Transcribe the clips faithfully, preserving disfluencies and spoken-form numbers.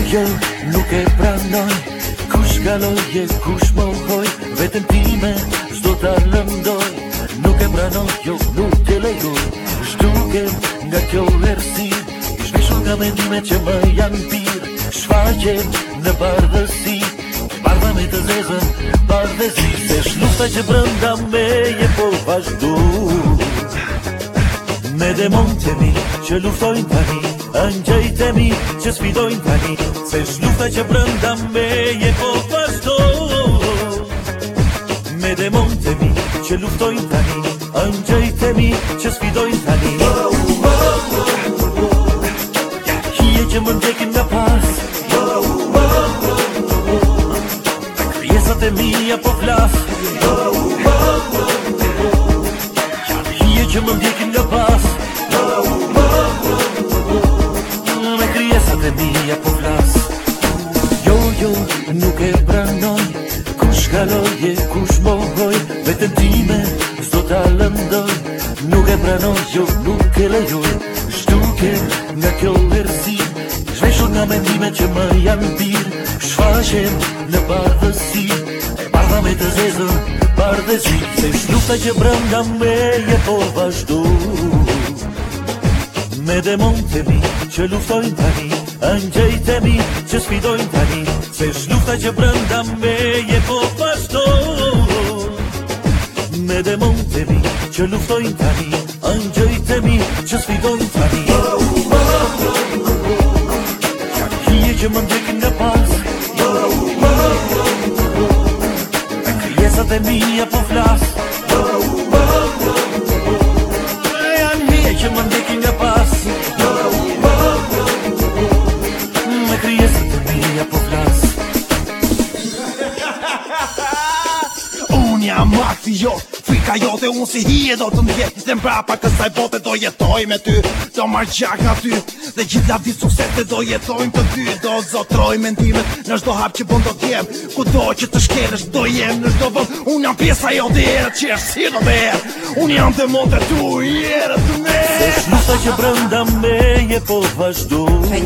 jo nuk e pranoj, kush kaloj e kush mohoj, vetëm time s'do ta lëndoj. Nuk e pranoj, jo nuk e lejoj, shdukem nga kjo ersi, shpeshon nga mendime që më janë pirë, shfaqem në bardhësi, bardha me të zezën, bardhësi, se shlufta që brënda me je po vazhdu. Me demonët e mi që luftojnë tani, angjëjt e mi që sfidojnë tani, se shlufta që brënda me je po vazhdu. Me demonët e mi që luftojnë tani, angjëjt e mi që sfidojnë tani. Hije që më ndjekin nga pas, krijesat e mia po flas. Hije që më ndjekin nga pas, me krijesat e mia po flas. Jo, jo, nuk e pranoj, kush kaloj e kush mohoj, vetëm time s'do ta lëndoj. Nuk e pranoj, jo nuk e lejoj, shduke nga kjo ersi, zhveshur nga mendime që më janë pirë, shfaqem në bardhësi, e bardha me të zezën, bardhësi, se shlufta që brënda me je po vazhdu. Me demonët e mi që luftojnë tani, angjëjt e mi që sfidojnë tani, se shlufta që brënda me je po vazhdu. Me demonët e mi që luftojnë tani, angjëjt e mi që sfidojnë tani. Hije që më ndjekin nga pas, krijesat e mia po flas. Janë hije që më ndjekin nga pas, me krijesat e mia po flas. Unë jam akti jo, frika jote unë si hije do të ndjek, dhe mbrapa kësaj bote do jetoj me ty, do marrë gjak nga ty, dhe gjithë lavdi suksete do jetojmë të dy. Do zotroj mendimet në çdo hap që bën do t'jem, kudo që të shkelësh do jem në çdo vend. Unë jam pjesa jote era që është si do të erë, unë jam demonët e tu, jera të me. Se shlufta që brënda me je po vazhdu.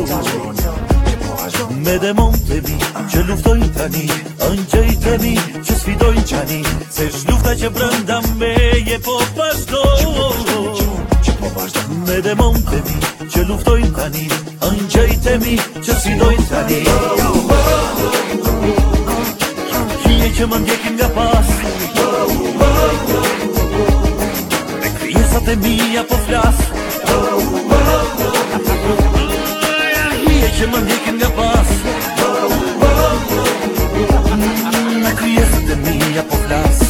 Me demonët e mi që luftojnë tani, angjëjt e mi që sfidojnë qani, se shlufta që brënda me je po vazhdu. Me demonët e mi që luftojnë tani, angjëjt e mi që sfidojnë tani. Hije që më ndjekin nga pas, me krijesat e mia po flas. Hije që më ndjekin nga pas, me krijesat e mia po flas.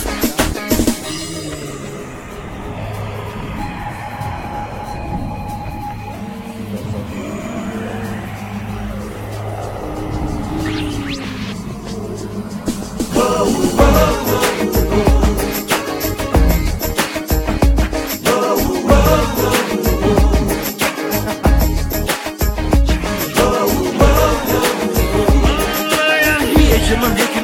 Hije që më ndjekin